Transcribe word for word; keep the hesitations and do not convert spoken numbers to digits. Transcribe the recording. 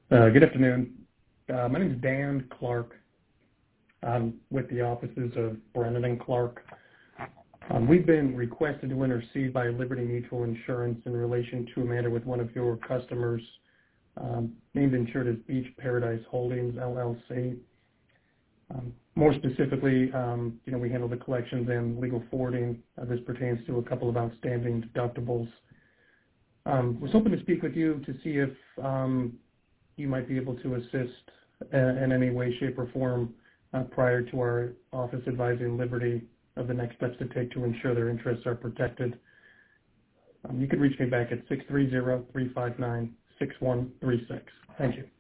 Uh, good afternoon. Uh, my name is Dan Clark. I'm with the offices of Brennan and Clark. Um, we've been requested to intercede by Liberty Mutual Insurance in relation to a matter with one of your customers, um, named insured as Beach Paradise Holdings, L L C. Um, more specifically, um, you know, we handle the collections and legal forwarding. Uh, this pertains to a couple of outstanding deductibles. Um, was hoping to speak with you to see if um, you might be able to assist uh, in any way, shape, or form uh, prior to our office advising Liberty of the next steps to take to ensure their interests are protected. Um, you can reach me back at six three zero, three five nine, six one three six. Thank you.